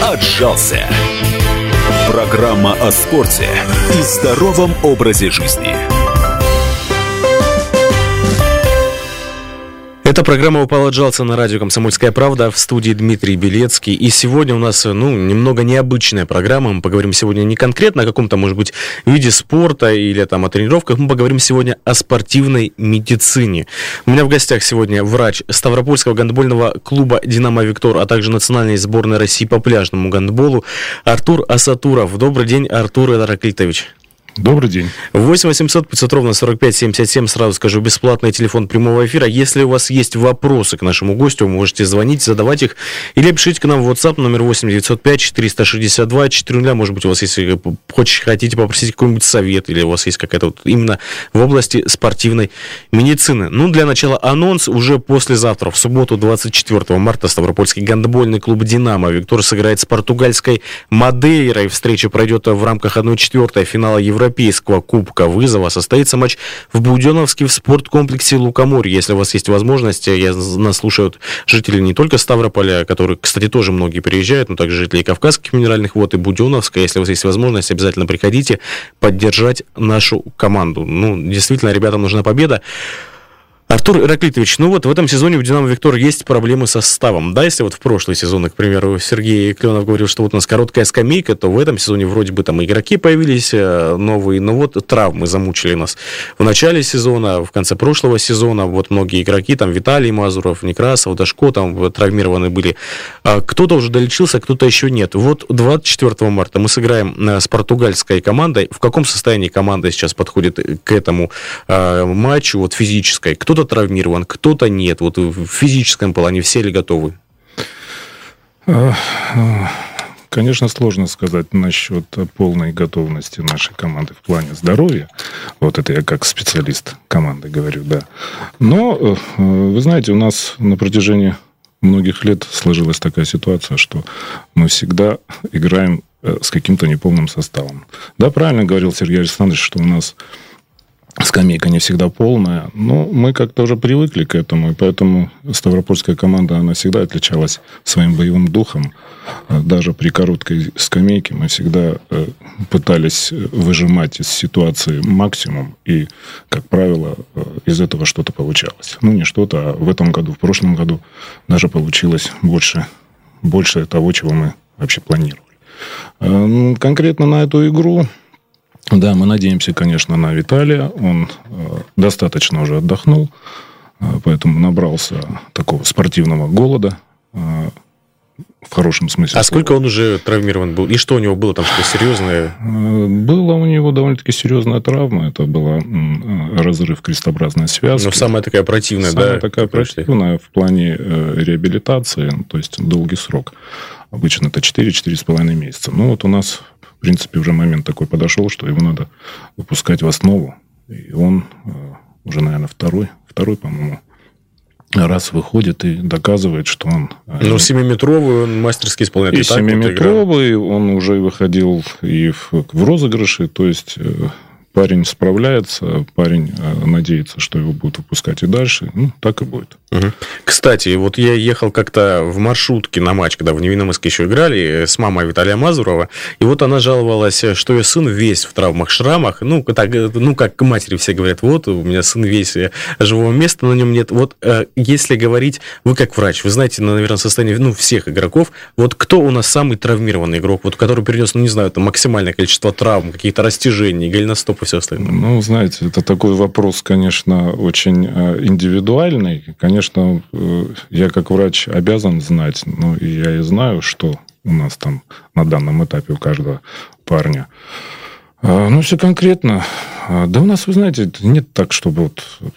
«Отжался». Программа о спорте и здоровом образе жизни. Эта программа «Упал, отжался» на радио «Комсомольская правда», в студии Дмитрий Белецкий. И сегодня у нас, немного необычная программа. Мы поговорим сегодня не конкретно о каком-то, может быть, виде спорта или там о тренировках. Мы поговорим сегодня о спортивной медицине. У меня в гостях сегодня врач Ставропольского гандбольного клуба «Динамо Виктор», а также национальной сборной России по пляжному гандболу Артур Асатуров. Добрый день, Артур Ираклитович. Добрый день. 8 800 500 ровно 45 77, сразу скажу, бесплатный телефон прямого эфира. Если у вас есть вопросы к нашему гостю, вы можете звонить, задавать их, или пишите к нам в WhatsApp номер 8 905 462 400. Может быть, у вас, если хотите попросить какой-нибудь совет, или у вас есть какая-то именно в области спортивной медицины. Для начала анонс. Уже послезавтра, в субботу, 24 марта, Ставропольский гандбольный клуб «Динамо Виктор» сыграет с португальской Мадейрой. Встреча пройдет в рамках 1/4 финала Европейского кубка вызова. Состоится матч в Буденновске в спорткомплексе «Лукоморье». Если у вас есть возможность, нас слушают жители не только Ставрополя, которые, кстати, тоже многие приезжают, но также жители Кавказских минеральных вод и Буденновска. Если у вас есть возможность, обязательно приходите поддержать нашу команду. Действительно, ребятам нужна победа. Артур Ираклитович, в этом сезоне у «Динамо Виктор» есть проблемы со составом. Да, если в прошлый сезон, к примеру, Сергей Кленов говорил, что у нас короткая скамейка, то в этом сезоне вроде бы там игроки появились новые, но травмы замучили нас в начале сезона, в конце прошлого сезона. Многие игроки, там Виталий Мазуров, Некрасов, Дашко, там травмированы были. Кто-то уже долечился, кто-то еще нет. 24 марта мы сыграем с португальской командой. В каком состоянии команда сейчас подходит к этому матчу, физической? Кто-то травмирован, кто-то нет. В физическом плане все ли готовы? Конечно, сложно сказать насчет полной готовности нашей команды в плане здоровья. Это я как специалист команды говорю, да. Но, вы знаете, у нас на протяжении многих лет сложилась такая ситуация, что мы всегда играем с каким-то неполным составом. Да, правильно говорил Сергей Александрович, что у нас скамейка не всегда полная, но мы как-то уже привыкли к этому, и поэтому ставропольская команда, она всегда отличалась своим боевым духом. Даже при короткой скамейке мы всегда пытались выжимать из ситуации максимум, и, как правило, из этого что-то получалось. Не что-то, а в этом году, в прошлом году даже получилось больше того, чего мы вообще планировали. Конкретно на эту игру, да, мы надеемся, конечно, на Виталия. Он достаточно уже отдохнул, поэтому набрался такого спортивного голода, в хорошем смысле. А сколько он уже травмирован был? И что у него было там, что серьезное? Была у него довольно-таки серьезная травма. Это был разрыв крестообразной связки. Самая такая противная, да? Самая такая противная в плане реабилитации, то есть долгий срок. Обычно это 4-4,5 месяца. У нас... В принципе, уже момент такой подошел, что его надо выпускать в основу. И он уже, наверное, второй, по-моему, раз выходит и доказывает, что он... 7-метровый он мастерски исполняет. И 7-метровый, он уже выходил и в розыгрыше. То есть, парень справляется, парень надеется, что его будут выпускать и дальше. Так и будет. Угу. Кстати, я ехал как-то в маршрутке на матч, когда в Невинномысске еще играли, с мамой Виталия Мазурова, и она жаловалась, что ее сын весь в травмах, шрамах, как матери все говорят, у меня сын весь, живого места на нем нет. Если говорить, вы как врач, вы знаете, наверное, состояние всех игроков, кто у нас самый травмированный игрок, который перенес, максимальное количество травм, каких-то растяжений, голеностоп и все остальное? Знаете, это такой вопрос, конечно, очень индивидуальный. Конечно, я как врач обязан знать, и я и знаю, что у нас там на данном этапе у каждого парня. Все конкретно. Да у нас, вы знаете, нет так, чтобы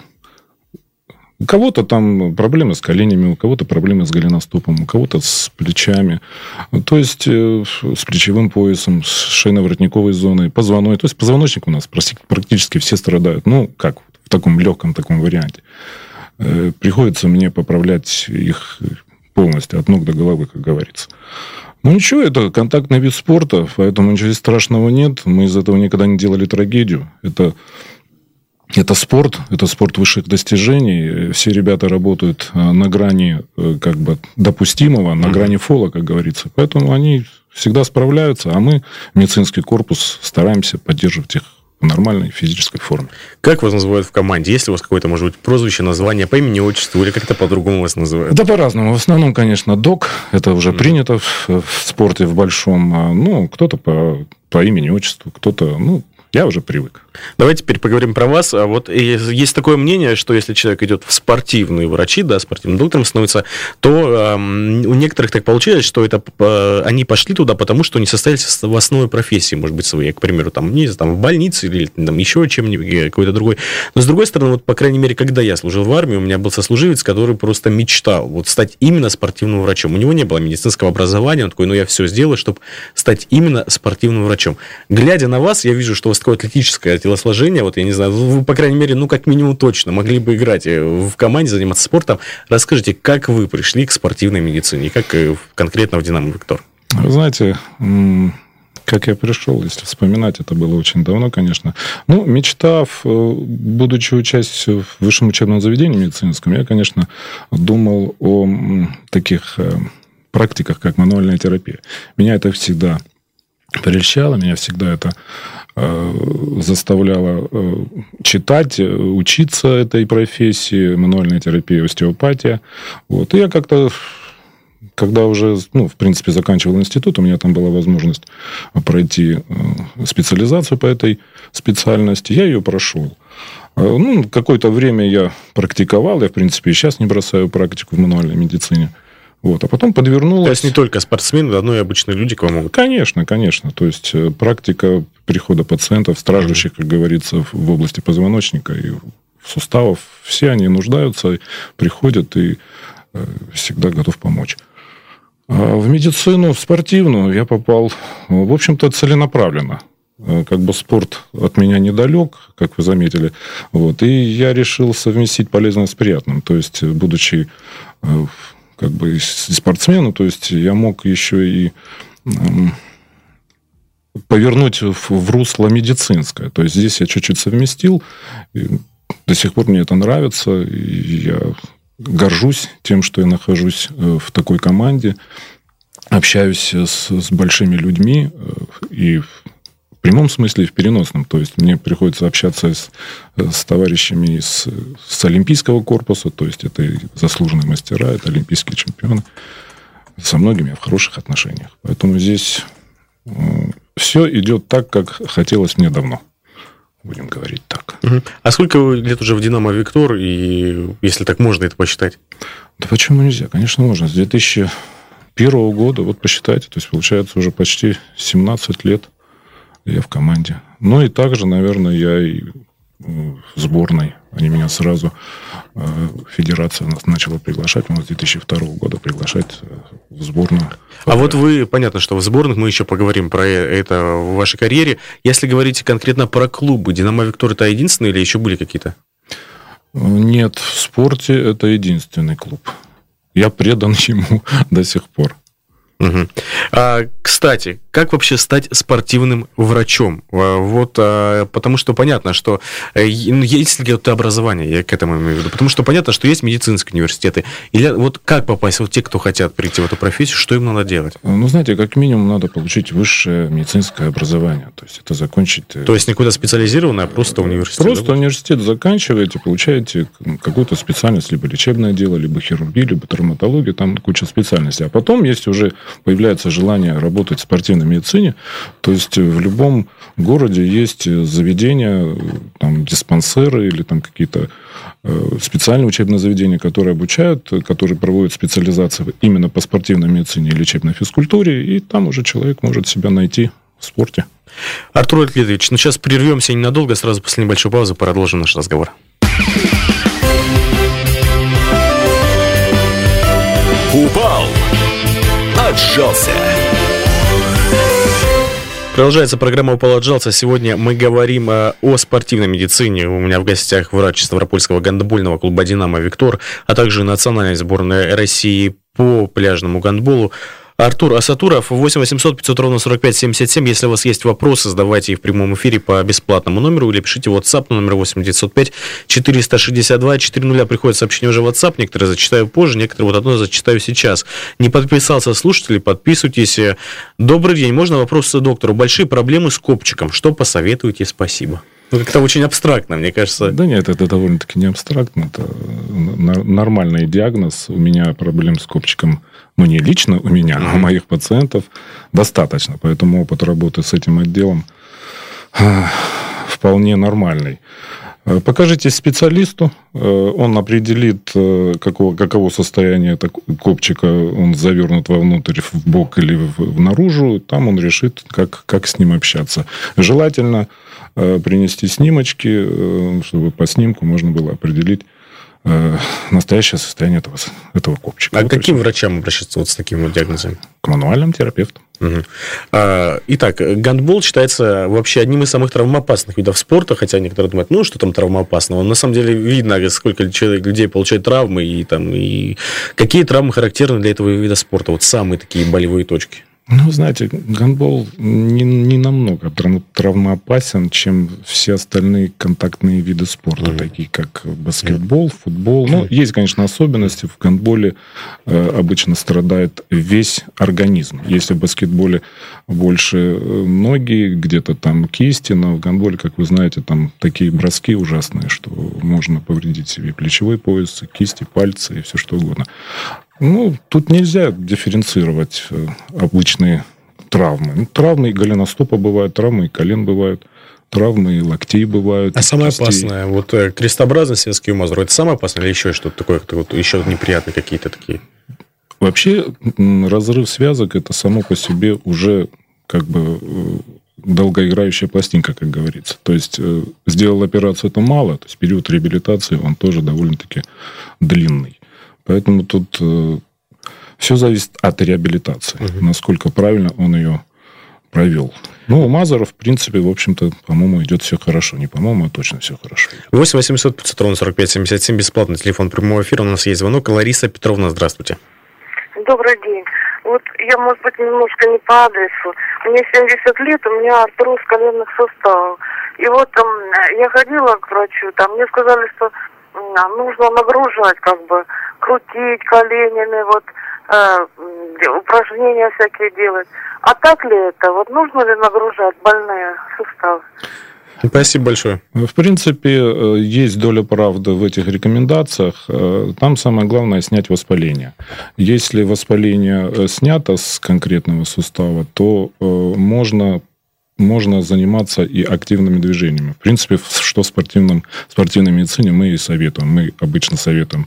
у кого-то там проблемы с коленями, у кого-то проблемы с голеностопом, у кого-то с плечами. То есть, с плечевым поясом, с шейно-воротниковой зоной, позвоночник. То есть, позвоночник у нас практически все страдают. В таком легком таком варианте. Приходится мне поправлять их полностью, от ног до головы, как говорится. Ничего, это контактный вид спорта, поэтому ничего страшного нет. Мы из этого никогда не делали трагедию. Это это спорт высших достижений. Все ребята работают на грани как бы допустимого, на грани фола, как говорится. Поэтому они всегда справляются, а мы, медицинский корпус, стараемся поддерживать их в нормальной физической форме. Как вас называют в команде? Есть ли у вас какое-то, может быть, прозвище, название по имени, отчеству, или как-то по-другому вас называют? Да, по-разному. В основном, конечно, док. Это уже принято в спорте в большом. Ну, кто-то по имени, отчеству, кто-то... Я уже привык. Давайте теперь поговорим про вас. Вот есть такое мнение, что если человек идет в спортивные врачи, да, спортивным доктором становится, то у некоторых так получилось, что они пошли туда, потому что не состоялись в основной профессии, может быть, своей, к примеру, там, не знаю, там, в больнице или там, еще чем-нибудь, какой-то другой. Но, с другой стороны, вот, по крайней мере, когда я служил в армии, у меня был сослуживец, который просто мечтал вот стать именно спортивным врачом. У него не было медицинского образования, он такой, я все сделаю, чтобы стать именно спортивным врачом. Глядя на вас, я вижу, что у вас такое атлетическое телосложение, вот я не знаю, вы, по крайней мере, как минимум точно могли бы играть в команде, заниматься спортом. Расскажите, как вы пришли к спортивной медицине, как конкретно в «Динамо Виктор»? Вы знаете, как я пришел, если вспоминать, это было очень давно, конечно. Мечтав, будучи участием в высшем учебном заведении медицинском, я, конечно, думал о таких практиках, как мануальная терапия. Меня это всегда прельщало, меня всегда это заставляло читать, учиться этой профессии, мануальная терапия, остеопатия. Вот. И я как-то, когда уже, в принципе, заканчивал институт, у меня там была возможность пройти специализацию по этой специальности, я ее прошел. Какое-то время я практиковал, я, в принципе, и сейчас не бросаю практику в мануальной медицине. Вот. А потом подвернулось... То есть, не только спортсмены, но и обычные люди к вам могут? Конечно. То есть, практика прихода пациентов, страждущих, как говорится, в области позвоночника и суставов, все они нуждаются, приходят и всегда готов помочь. А в медицину, в спортивную я попал, в общем-то, целенаправленно. Как бы спорт от меня недалек, как вы заметили. Вот. И я решил совместить полезное с приятным. То есть, будучи... как бы спортсмену, то есть я мог еще и повернуть в русло медицинское. То есть здесь я чуть-чуть совместил, и до сих пор мне это нравится, и я горжусь тем, что я нахожусь в такой команде, общаюсь с большими людьми, и в прямом смысле и в переносном. То есть мне приходится общаться с товарищами с олимпийского корпуса, то есть это заслуженные мастера, это олимпийские чемпионы. Со многими я в хороших отношениях. Поэтому здесь все идет так, как хотелось мне давно. Будем говорить так. А сколько лет уже в «Динамо Виктор», и если так можно это посчитать? Да почему нельзя? Конечно, можно. С 2001 года, вот посчитайте, то есть получается уже почти 17 лет я в команде. И также, наверное, я и в сборной. Они меня сразу, федерация нас начала приглашать, у нас с 2002 года приглашать в сборную. А вот вы, понятно, что в сборных, мы еще поговорим про это в вашей карьере. Если говорить конкретно про клубы, «Динамо Виктор» это единственный или еще были какие-то? Нет, в спорте это единственный клуб. Я предан ему до сих пор. Кстати, как вообще стать спортивным врачом? Вот, потому что понятно, что есть ли какое-то образование, я к этому имею в виду, потому что понятно, что есть медицинские университеты. Или вот как попасть, вот те, кто хотят прийти в эту профессию, что им надо делать? Знаете, как минимум надо получить высшее медицинское образование, то есть это закончить... То есть никуда специализированное, а просто университет? Просто университет заканчиваете, получаете какую-то специальность, либо лечебное дело, либо хирургию, либо травматологию, там куча специальностей. А потом есть уже появляется желание работать в спортивной медицине, то есть в любом городе есть заведения, там, диспансеры или там какие-то специальные учебные заведения, которые обучают, которые проводят специализацию именно по спортивной медицине и лечебной физкультуре, и там уже человек может себя найти в спорте. Артур Леонидович, сейчас прервемся ненадолго, сразу после небольшой паузы продолжим наш разговор. Упал, отжался. Продолжается программа «Упал, отжался». Сегодня мы говорим о спортивной медицине. У меня в гостях врач Ставропольского гандбольного клуба «Динамо Виктор», а также национальной сборной России по пляжному гандболу Артур Асатуров, 8 800 500 ровно 45 77. Если у вас есть вопросы, задавайте их в прямом эфире по бесплатному номеру или пишите в WhatsApp на номер 8 905 462 400. Приходит сообщение уже в WhatsApp, некоторые зачитаю позже, некоторые вот одно зачитаю сейчас. Не подписался слушатель, подписывайтесь. Добрый день, можно вопрос доктору? Большие проблемы с копчиком, что посоветуете? Спасибо. Ну, как-то очень абстрактно, мне кажется. Да нет, это довольно-таки не абстрактно. Это нормальный диагноз. У меня проблем с копчиком, ну, не лично у меня, а у моих пациентов достаточно. Поэтому опыт работы с этим отделом вполне нормальный. Покажите специалисту, он определит, каково состояние копчика, он завернут вовнутрь, в бок или наружу, там он решит, как с ним общаться. Желательно принести снимочки, чтобы по снимку можно было определить настоящее состояние этого копчика. А к каким врачам обращаться вот с такими вот диагнозами? К мануальным терапевтам. Угу. Итак, гандбол считается вообще одним из самых травмоопасных видов спорта, хотя некоторые думают, ну, что там травмоопасного. На самом деле видно, сколько людей получает травмы, и какие травмы характерны для этого вида спорта. Вот самые такие болевые точки. Ну, знаете, гандбол не намного травмоопасен, чем все остальные контактные виды спорта, такие как баскетбол, футбол. Ну, есть, конечно, особенности. В гандболе обычно страдает весь организм. Если в баскетболе больше ноги, где-то там кисти, но в гандболе, как вы знаете, там такие броски ужасные, что можно повредить себе плечевой пояс, кисти, пальцы и все что угодно. Ну, тут нельзя дифференцировать обычные травмы. Ну, травмы и голеностопа бывают, травмы и колен бывают, травмы и локтей бывают. А самое опасное, вот крестообразный связки у Мазура, это самое опасное или еще что-то такое, вот еще неприятные какие-то такие? Вообще, разрыв связок – это само по себе уже как бы долгоиграющая пластинка, как говорится. То есть, сделал операцию, это мало, то есть, период реабилитации, он тоже довольно-таки длинный. Поэтому тут все зависит от реабилитации, насколько правильно он ее провел. Ну, у Мазура, в принципе, в общем-то, по-моему, идет все хорошо. Не по-моему, а точно все хорошо. 8 800 500 ровно 45 77, бесплатный телефон прямого эфира. У нас есть звонок. Лариса Петровна, здравствуйте. Добрый день. Вот я, может быть, немножко не по адресу. Мне 70 лет, у меня артроз коленных суставов. И вот я ходила к врачу, там мне сказали, что нужно нагружать, как бы, крутить коленями, вот, упражнения всякие делать. А так ли это? Вот нужно ли нагружать больные суставы? Спасибо большое. В принципе, есть доля правды в этих рекомендациях. Там самое главное снять воспаление. Если воспаление снято с конкретного сустава, то можно заниматься и активными движениями. В принципе, что в спортивной медицине мы и советуем. Мы обычно советуем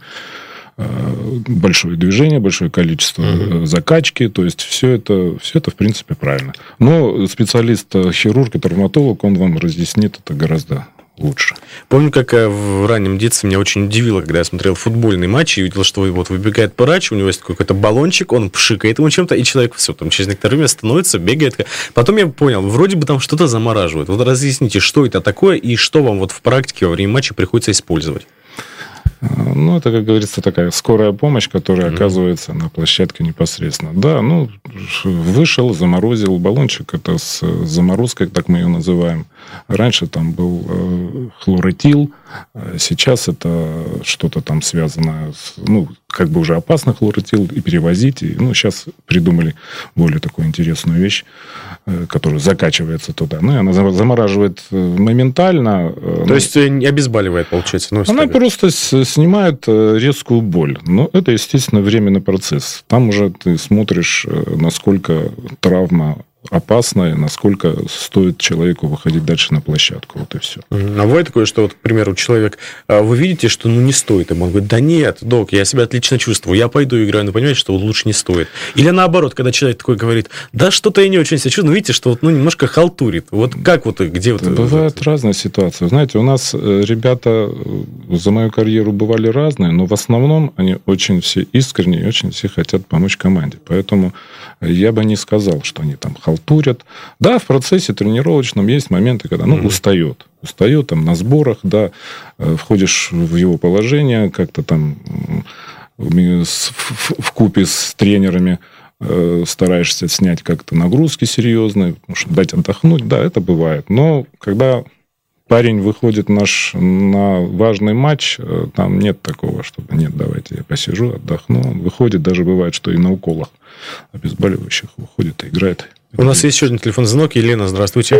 большое движение, большое количество закачки, то есть все это, в принципе, правильно. Но специалист-хирург и травматолог, он вам разъяснит это гораздо лучше. Помню, как в раннем детстве меня очень удивило, когда я смотрел футбольный матч и увидел, что вот выбегает врач, у него есть какой-то баллончик, он пшикает ему чем-то, и человек все, там через некоторое время становится, бегает. Потом я понял, вроде бы там что-то замораживают. Вот разъясните, что это такое и что вам вот в практике во время матча приходится использовать. Ну, это, как говорится, такая скорая помощь, которая оказывается на площадке непосредственно. Да, ну, вышел, заморозил баллончик, это с заморозкой, так мы ее называем. Раньше там был хлоротил, сейчас это что-то там связано с, ну, как бы уже опасно хлоротил и перевозить. И, ну, сейчас придумали более такую интересную вещь, которая закачивается туда. Ну, и она замораживает моментально. То есть не обезболивает, получается? Ну, она просто снимает резкую боль. Но это, естественно, временный процесс. Там уже ты смотришь, насколько травма опасная, насколько стоит человеку выходить дальше на площадку. Вот и все. А бывает такое, что, вот, к примеру, человек, вы видите, что не стоит ему. Он говорит, да нет, док, я себя отлично чувствую, я пойду играю, но понимаете, что лучше не стоит. Или наоборот, когда человек такой говорит, да что-то я не очень себя чувствую, но видите, что вот, немножко халтурит. Вот как вот, где вот... Бывают разные ситуации. Знаете, у нас ребята за мою карьеру бывали разные, но в основном они очень все искренне и очень все хотят помочь команде. Поэтому я бы не сказал, что они там халтурят. Да, в процессе тренировочном есть моменты, когда устает. Устает там на сборах, да, входишь в его положение, как-то там вкупе с тренерами стараешься снять как-то нагрузки серьезные, потому что дать отдохнуть, да, это бывает. Но когда парень выходит на важный матч, там нет такого, чтобы нет, давайте я посижу, отдохну. Он выходит, даже бывает, что и на уколах обезболивающих выходит и играет. У нас есть еще один телефонный звонок. Елена, здравствуйте.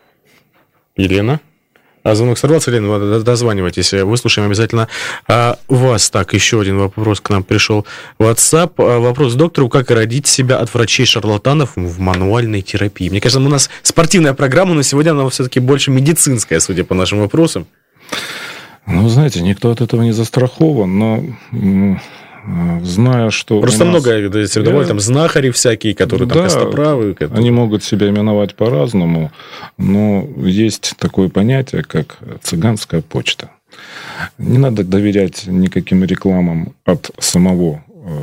Елена? Звонок сорвался, Елена, дозванивайтесь, выслушаем обязательно вас. Так, еще один вопрос к нам пришел в WhatsApp. Вопрос к доктору: как родить себя от врачей-шарлатанов в мануальной терапии? Мне кажется, у нас спортивная программа, но сегодня она все-таки больше медицинская, судя по нашим вопросам. Ну, знаете, никто от этого не застрахован, но... Зная, что просто много там знахари всякие, которые там костоправы. Они могут себя именовать по-разному, но есть такое понятие, как цыганская почта. Не надо доверять никаким рекламам от самого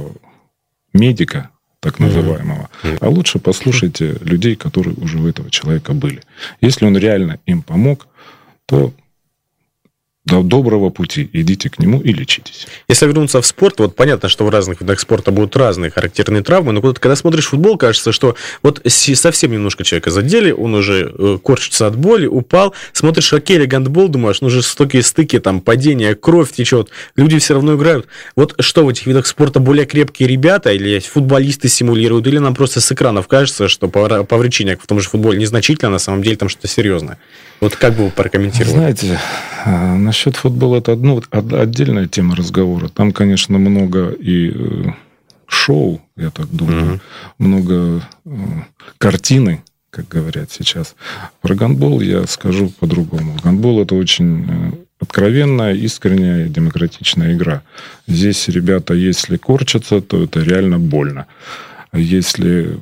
медика, так называемого, а лучше послушайте людей, которые уже у этого человека были. Если он реально им помог, то до доброго пути. Идите к нему и лечитесь. Если вернуться в спорт, вот понятно, что в разных видах спорта будут разные характерные травмы, но когда смотришь футбол, кажется, что вот совсем немножко человека задели, он уже корчится от боли, упал. Смотришь хоккей или гандбол, думаешь, ну жестокие стыки, там падение, кровь течет, люди все равно играют. Вот что в этих видах спорта более крепкие ребята или футболисты симулируют, или нам просто с экранов кажется, что повреждение в том же футболе незначительно, а на самом деле там что-то серьезное. Вот как бы вы прокомментировали? Знаете, насчет футбола это отдельная тема разговора. Там, конечно, много и шоу, я так думаю, много картины, как говорят сейчас. Про гандбол я скажу по-другому. Гандбол – это очень откровенная, искренняя, демократичная игра. Здесь ребята, если корчатся, то это реально больно. Если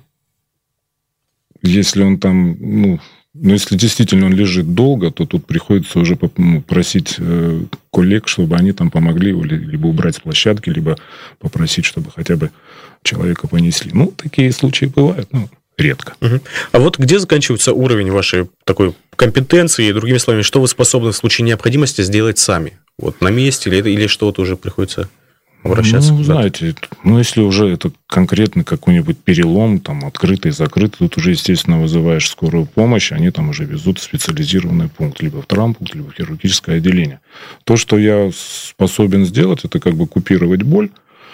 он там... Но если действительно он лежит долго, то тут приходится уже просить коллег, чтобы они там помогли его либо убрать с площадки, либо попросить, чтобы хотя бы человека понесли. Ну, такие случаи бывают, но редко. А вот где заканчивается уровень вашей такой компетенции, и, другими словами, что вы способны в случае необходимости сделать сами? Вот на месте или что-то уже приходится... обращаться? Ну, знаете, если уже это конкретно какой-нибудь перелом, там, открытый, закрытый, тут уже, естественно, вызываешь скорую помощь, они там уже везут в специализированный пункт, либо в травмпункт, либо в хирургическое отделение. То, что я способен сделать, это как бы купировать боль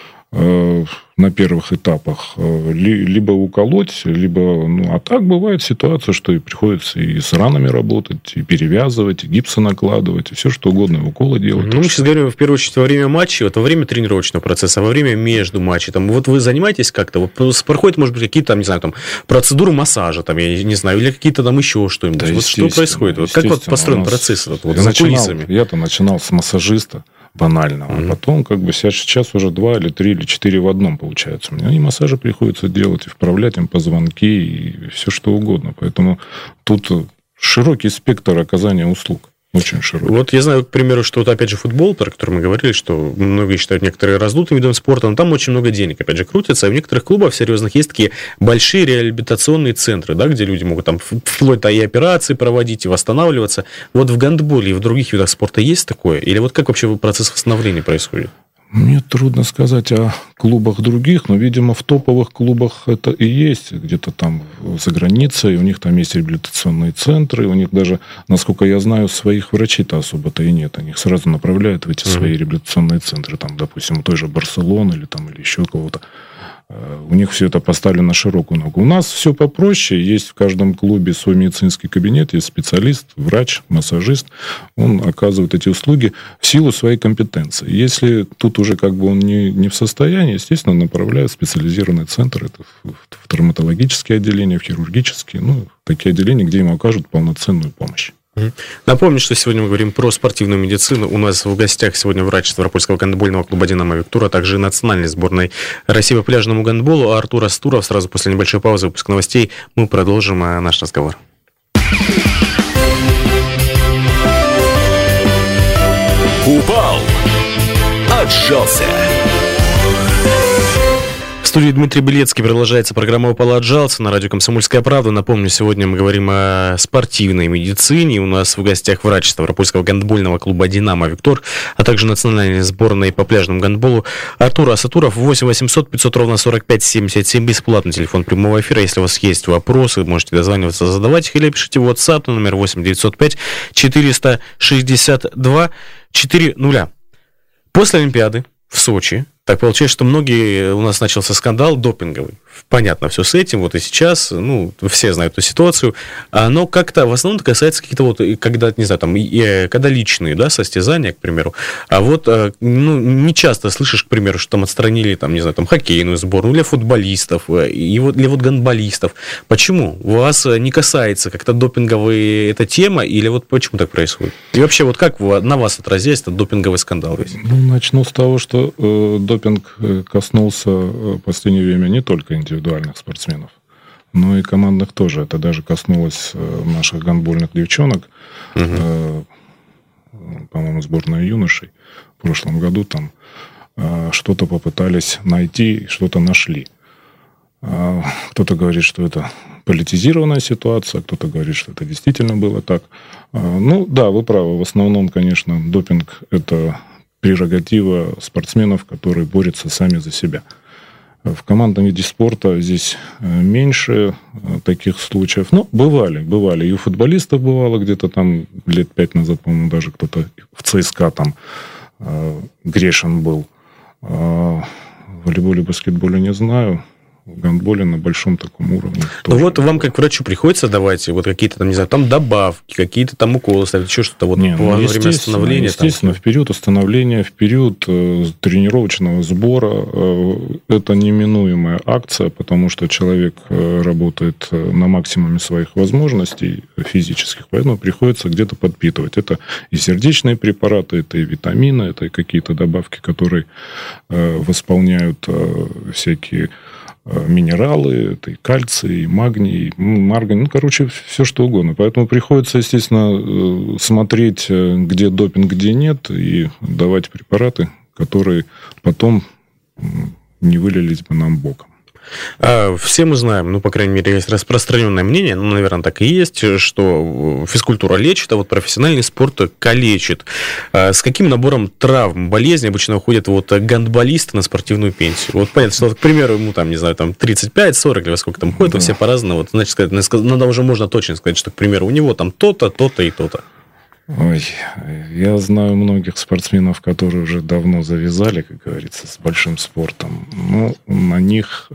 на первых этапах, либо уколоть, либо... а так бывает ситуация, что и приходится и с ранами работать, и перевязывать, и гипсы накладывать, и все что угодно, и уколы делать. Мы сейчас говорим, в первую очередь, во время матча, вот во время тренировочного процесса, во время между матчей, там, вот вы занимаетесь как-то, вот проходят, может быть, какие-то, там, не знаю, там, процедуры массажа, там, я не знаю, или какие-то там еще что-нибудь. Да, вот что происходит? Вот как вот построен процесс вот, за кулисами? Я-то начинал с массажиста банального. А потом, как бы, сейчас уже 2 или 3 или 4 в одном получается. Мне и массажи приходится делать, и вправлять им позвонки, и все что угодно. Поэтому тут широкий спектр оказания услуг. Очень широкий. Вот я знаю, к примеру, что вот опять же футбол, про который мы говорили, что многие считают некоторые раздутым видом спорта, но там очень много денег, опять же, крутится. И в некоторых клубах серьезных есть такие большие реабилитационные центры, да, где люди могут там вплоть до и операции проводить, и восстанавливаться. Вот в гандболе и в других видах спорта есть такое? Или вот как вообще процесс восстановления происходит? Мне трудно сказать о клубах других, но, видимо, в топовых клубах это и есть. Где-то там за границей, у них там есть реабилитационные центры, у них даже, насколько я знаю, своих врачей-то особо-то и нет. Они их сразу направляют в эти свои реабилитационные центры. Там, допустим, у той же Барселоны или еще кого-то. У них все это поставлено на широкую ногу. У нас все попроще. Есть в каждом клубе свой медицинский кабинет, есть специалист, врач, массажист. Он оказывает эти услуги в силу своей компетенции. Если тут уже как бы он не в состоянии, естественно, направляют в специализированный центр. Это в травматологические отделения, в хирургические. Такие отделения, где им окажут полноценную помощь. Напомню, что сегодня мы говорим про спортивную медицину. У нас в гостях сегодня врач Ставропольского гандбольного клуба «Динамо» Виктор, а также национальной сборной России по пляжному гандболу Артур Астуров. Сразу после небольшой паузы, выпуск новостей, мы продолжим наш разговор. Упал, отжался. В студии Дмитрий Белецкий. Продолжается программа «Упала, отжался» на радио «Комсомольская правда». Напомню, сегодня мы говорим о спортивной медицине. У нас в гостях врач Ставропольского гандбольного клуба «Динамо» Виктор, а также национальной сборной по пляжному гандболу Артур Асатуров. 8 800 500 ровно 45 77. Бесплатный телефон прямого эфира. Если у вас есть вопросы, можете дозваниваться, задавать их, или пишите в WhatsApp на номер 8 905 462 400. После Олимпиады в Сочи, так получается, что многие, у нас начался скандал допинговый. Понятно, все с этим, вот и сейчас, все знают эту ситуацию, но как-то в основном касается каких-то вот, когда, не знаю, там, когда личные, да, состязания, к примеру, а вот, не часто слышишь, к примеру, что там отстранили, там, не знаю, там, хоккейную сборную, или футболистов, или вот гандболистов. Почему? У вас не касается как-то допинговая эта тема, или вот почему так происходит? И вообще, вот как на вас отразится этот допинговый скандал весь? Начну с того, что допинг коснулся в последнее время не только индивидуальных спортсменов, но и командных тоже. Это даже коснулось наших гандбольных девчонок. По-моему, сборная юношей в прошлом году там что-то попытались найти, что-то нашли. Кто-то говорит, что это политизированная ситуация, кто-то говорит, что это действительно было так. Да, вы правы. В основном, конечно, допинг – это прерогатива спортсменов, которые борются сами за себя. В командном виде спорта здесь меньше таких случаев. Бывали. И у футболистов бывало где-то там лет 5 назад, по-моему, даже кто-то в ЦСКА там грешен был. В волейболе, баскетболе не знаю. В гандболе на большом таком уровне. Вот вам, как врачу, приходится давать вот какие-то там, не знаю, там добавки, какие-то там уколы ставить, еще что-то вот во время становления. Естественно, в период остановления, в период тренировочного сбора это неминуемая акция, потому что человек работает на максимуме своих возможностей физических, поэтому приходится где-то подпитывать. Это и сердечные препараты, это и витамины, это и какие-то добавки, которые восполняют всякие минералы, это и кальций, и магний, марганец, все что угодно. Поэтому приходится, естественно, смотреть, где допинг, где нет, и давать препараты, которые потом не вылились бы нам боком. Все мы знаем, по крайней мере, есть распространенное мнение, наверное, так и есть, что физкультура лечит, а вот профессиональный спорт калечит. С каким набором травм, болезней обычно уходят вот гандболисты на спортивную пенсию? Вот понятно, что, к примеру, ему там, не знаю, там 35-40 или во сколько там ходят, все по-разному. Вот, значит, надо уже можно точно сказать, что, к примеру, у него там то-то, то-то и то-то. Ой, я знаю многих спортсменов, которые уже давно завязали, как говорится, с большим спортом. На них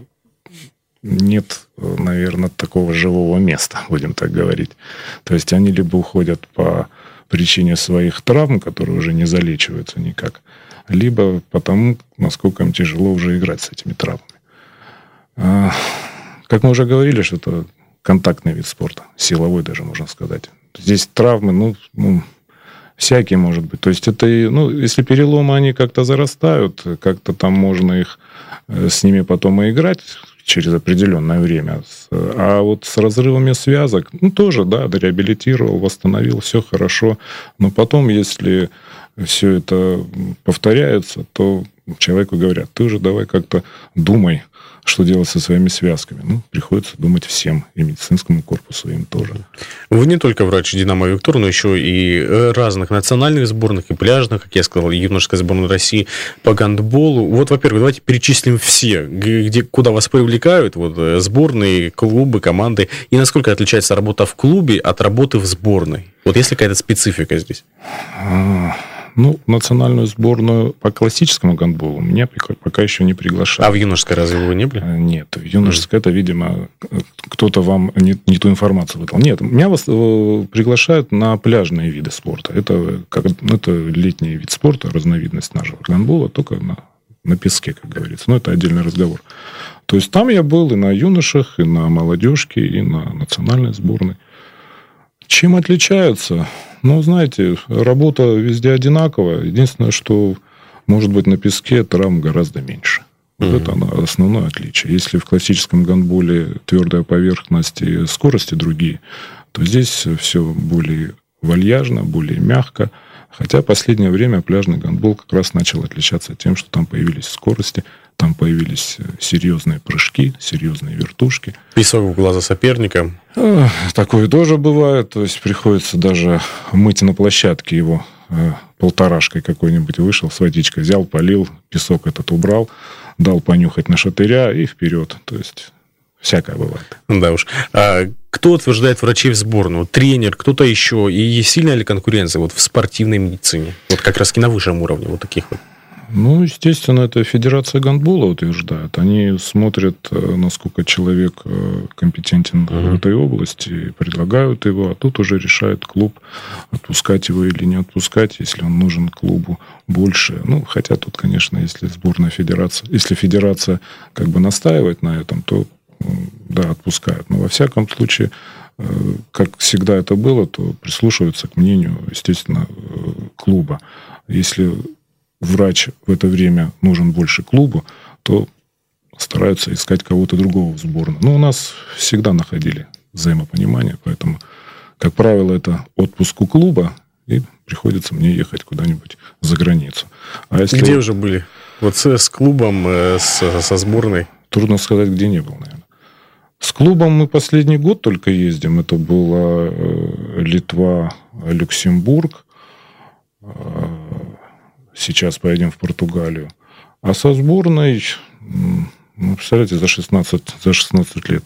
нет, наверное, такого живого места, будем так говорить. То есть они либо уходят по причине своих травм, которые уже не залечиваются никак, либо потому, насколько им тяжело уже играть с этими травмами. Как мы уже говорили, что это контактный вид спорта, силовой даже, можно сказать. Здесь травмы, всякие, может быть. То есть это, если переломы, они как-то зарастают, как-то там можно их с ними потом и играть через определенное время. А вот с разрывами связок, тоже, да, реабилитировал, восстановил, все хорошо. Но потом, если все это повторяется, то человеку говорят, ты уже давай как-то думай, что делать со своими связками. Приходится думать всем, и медицинскому корпусу им тоже. Вы не только врач «Динамо» Виктор, но еще и разных национальных сборных, и пляжных, как я сказал, юношеская сборная России по гандболу. Вот, во-первых, давайте перечислим все, куда вас привлекают, сборные, клубы, команды, и насколько отличается работа в клубе от работы в сборной. Вот есть ли какая-то специфика здесь? Национальную сборную по классическому гандболу меня пока еще не приглашали. А в юношеской разве вы не были? Нет, в юношеской это, видимо, кто-то вам не ту информацию выдал. Нет, меня приглашают на пляжные виды спорта. Это летний вид спорта, разновидность нашего гандбола, только на песке, как говорится. Это отдельный разговор. То есть там я был и на юношах, и на молодежке, и на национальной сборной. Чем отличаются? Знаете, работа везде одинаковая. Единственное, что, может быть, на песке травм гораздо меньше. Это основное отличие. Если в классическом гандболе твердая поверхность и скорости другие, то здесь все более вальяжно, более мягко. Хотя в последнее время пляжный гандбол как раз начал отличаться тем, что там появились скорости, там появились серьезные прыжки, серьезные вертушки. Песок в глаза соперника. Такое тоже бывает. То есть приходится даже мыть на площадке его. Полторашкой какой-нибудь вышел, с водичкой взял, полил, песок этот убрал, дал понюхать на шатыря и вперед. То есть всякое бывает. Да уж. Кто утверждает врачей в сборную? Тренер, кто-то еще? И сильная ли конкуренция вот в спортивной медицине? Вот как раз на высшем уровне вот таких вот. Ну, естественно, это Федерация гандбола утверждает. Они смотрят, насколько человек компетентен в этой области, предлагают его, а тут уже решает клуб, отпускать его или не отпускать, если он нужен клубу больше. Ну, хотя тут, конечно, если сборная федерация, если федерация как бы настаивает на этом, то да, отпускают. Но во всяком случае, как всегда это было, то прислушиваются к мнению, естественно, клуба. Если врач в это время нужен больше клубу, то стараются искать кого-то другого в сборную. Но у нас всегда находили взаимопонимание, поэтому, как правило, это отпуск у клуба, и приходится мне ехать куда-нибудь за границу. А если... Где уже были? Вот с клубом, со сборной? Трудно сказать, где не был, наверное. С клубом мы последний год только ездим. Это была Литва, Люксембург. Сейчас поедем в Португалию. А со сборной, ну, представляете, за 16 лет.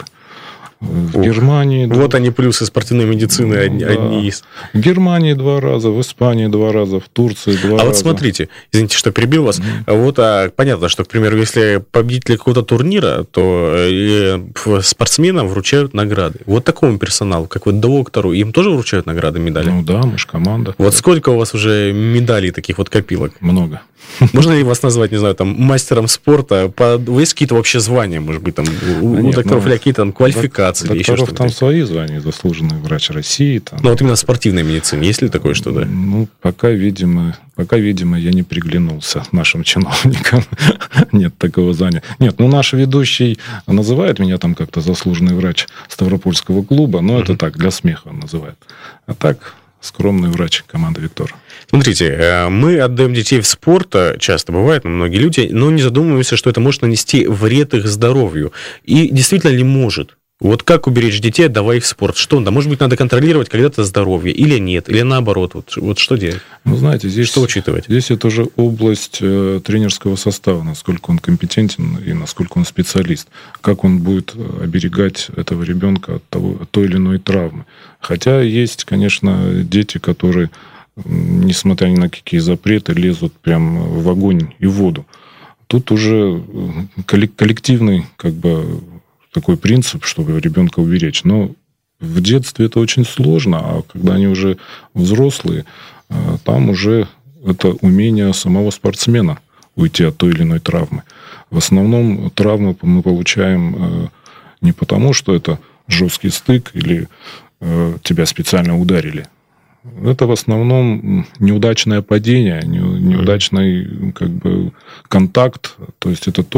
В Германии... Вот они плюсы спортивной медицины, одни из. В Германии 2 раза, в Испании 2 раза, в Турции 2 раза. А вот смотрите, извините, что перебил вас. Вот понятно, что, к примеру, если победитель какого-то турнира, то спортсменам вручают награды. Вот такому персоналу, как вот доктору, им тоже вручают награды, медали? Ну да, мы же команда. Вот сколько у вас уже медалей таких вот копилок? Много. Можно ли вас назвать, не знаю, там, мастером спорта? Есть какие-то вообще звания, может быть, там, у докторов или какие-то там квалификации? Докторов там свои звания, заслуженный врач России. Там. Ну, вот именно в спортивной медицине. Есть ли такое что-то? Ну, пока, видимо, я не приглянулся нашим чиновникам. Нет такого звания. Нет, ну, наш ведущий называет меня там как-то заслуженный врач Ставропольского клуба, но это так, для смеха он называет. А так... скромный врач команды «Виктор». Смотрите, мы отдаем детей в спорт, часто бывает, многие люди, но не задумываемся, что это может нанести вред их здоровью. И действительно ли может? Вот как уберечь детей, отдавая их в спорт? Что? Да, может быть, надо контролировать когда-то здоровье, или нет, или наоборот. Вот что делать? Ну, знаете, здесь... Что учитывать? Здесь это уже область тренерского состава, насколько он компетентен и насколько он специалист. Как он будет оберегать этого ребенка от той или иной травмы. Хотя есть, конечно, дети, которые, несмотря ни на какие запреты, лезут прям в огонь и в воду. Тут уже коллективный, как бы, такой принцип, чтобы ребенка уберечь. Но в детстве это очень сложно, а когда они уже взрослые, там уже это умение самого спортсмена уйти от той или иной травмы. В основном травмы мы получаем не потому, что это жесткий стык или тебя специально ударили. Это в основном неудачное падение, неудачный как бы контакт. То есть это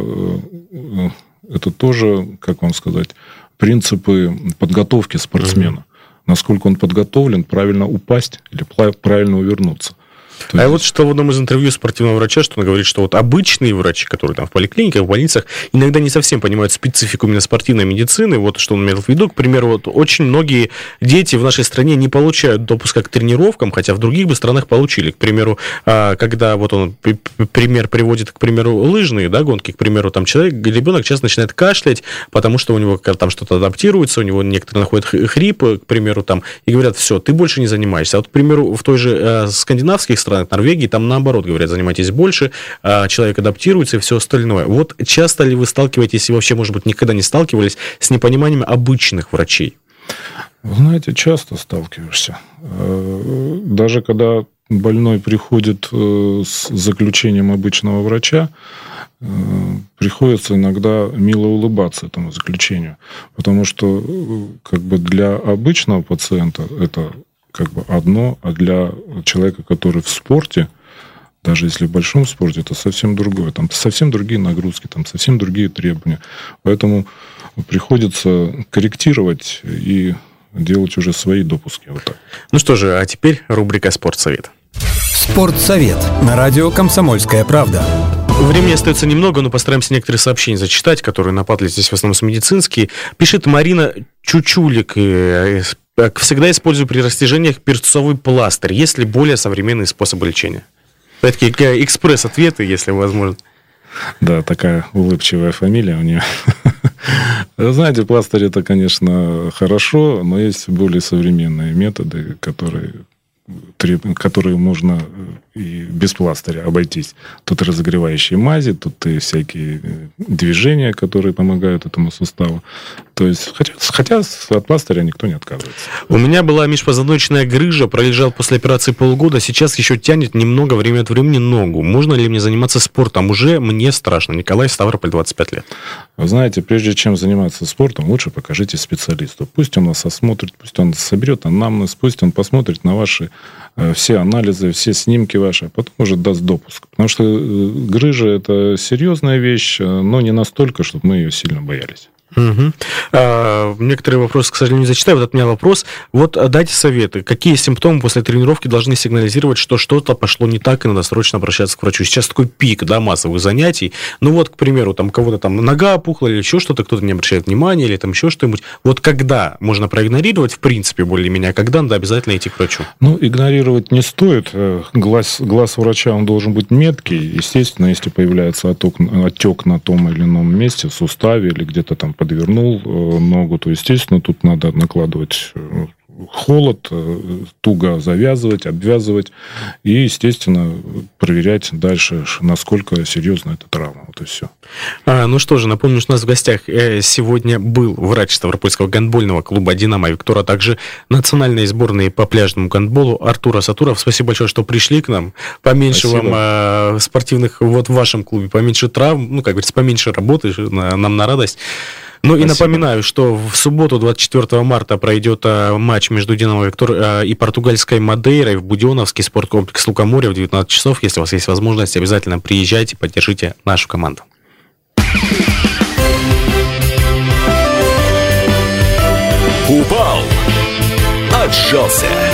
тоже, как вам сказать, принципы подготовки спортсмена. Насколько он подготовлен правильно упасть или правильно увернуться. А вот что в одном из интервью спортивного врача, что он говорит, что вот обычные врачи, которые там в поликлиниках, в больницах, иногда не совсем понимают специфику именно спортивной медицины. Вот что он имел в виду. К примеру, вот очень многие дети в нашей стране не получают допуска к тренировкам, хотя в других бы странах получили. К примеру, когда вот он пример приводит, к примеру, лыжные, да, гонки, к примеру, там ребенок часто начинает кашлять, потому что у него там что-то адаптируется, у него некоторые находят хрип, к примеру, там, и говорят, все, ты больше не занимаешься. А вот, к примеру, в той же скандинавских странах, Норвегии, там наоборот говорят, занимайтесь больше, человек адаптируется и все остальное. Вот часто ли вы сталкиваетесь, и вообще, может быть, никогда не сталкивались с непониманием обычных врачей? Вы знаете, часто сталкиваешься. Даже когда больной приходит с заключением обычного врача, приходится иногда мило улыбаться этому заключению. Потому что как бы для обычного пациента это как бы одно, а для человека, который в спорте, даже если в большом спорте, это совсем другое. Там совсем другие нагрузки, там совсем другие требования. Поэтому приходится корректировать и делать уже свои допуски. Вот так. Ну что же, а теперь рубрика «Спортсовет». Спортсовет на радио «Комсомольская правда». Времени остается немного, но постараемся некоторые сообщения зачитать, которые нападали здесь в основном медицинские. Пишет Марина Чучулик. Как всегда, использую при растяжениях перцовый пластырь. Есть ли более современные способы лечения? Это такие экспресс-ответы, если возможно. Да, такая улыбчивая фамилия у нее. Знаете, пластырь это, конечно, хорошо, но есть более современные методы, которые можно и без пластыря обойтись. Тут и разогревающие мази, тут и всякие движения, которые помогают этому суставу. То есть, хотя от пластыря никто не отказывается. У меня была межпозвоночная грыжа, пролежал после операции полгода, сейчас еще тянет немного время от времени ногу. Можно ли мне заниматься спортом? Уже мне страшно. Николай, Ставрополь, 25 лет. Вы знаете, прежде чем заниматься спортом, лучше покажите специалисту. Пусть он вас осмотрит, пусть он соберет анамнез, пусть он посмотрит на ваши все анализы, все снимки ваши, а потом уже даст допуск. Потому что грыжа – это серьезная вещь, но не настолько, чтобы мы ее сильно боялись. Угу. Некоторые вопросы, к сожалению, не зачитаю. Вот от меня вопрос. Вот дайте советы. Какие симптомы после тренировки должны сигнализировать, что что-то пошло не так, и надо срочно обращаться к врачу? Сейчас такой пик, да, массовых занятий. Ну вот, к примеру, там кого-то там нога опухла или еще что-то, кто-то не обращает внимания, или там еще что-нибудь. Вот когда можно проигнорировать, в принципе, более-меня, когда надо обязательно идти к врачу? Ну, игнорировать не стоит. Глаз врача, он должен быть меткий. Естественно, если появляется отек на том или ином месте, в суставе или где-то там подвернул ногу, то, естественно, тут надо накладывать холод, туго завязывать, обвязывать и, естественно, проверять дальше, насколько серьезна эта травма. Вот и все. Ну что же, напомню, что у нас в гостях сегодня был врач Ставропольского гандбольного клуба «Динамо» Виктор, а также национальной сборной по пляжному гандболу Артур Асатуров. Спасибо большое, что пришли к нам. Поменьше вам спортивных, вот в вашем клубе, поменьше травм, ну, как говорится, поменьше работы, нам на радость. Ну и напоминаю, что в субботу, 24 марта, пройдет матч между «Динамо» Виктор и португальской Мадейрой в Буденовский спорткомплекс Лукоморье в 19 часов. Если у вас есть возможность, обязательно приезжайте, поддержите нашу команду. Упал, отжался.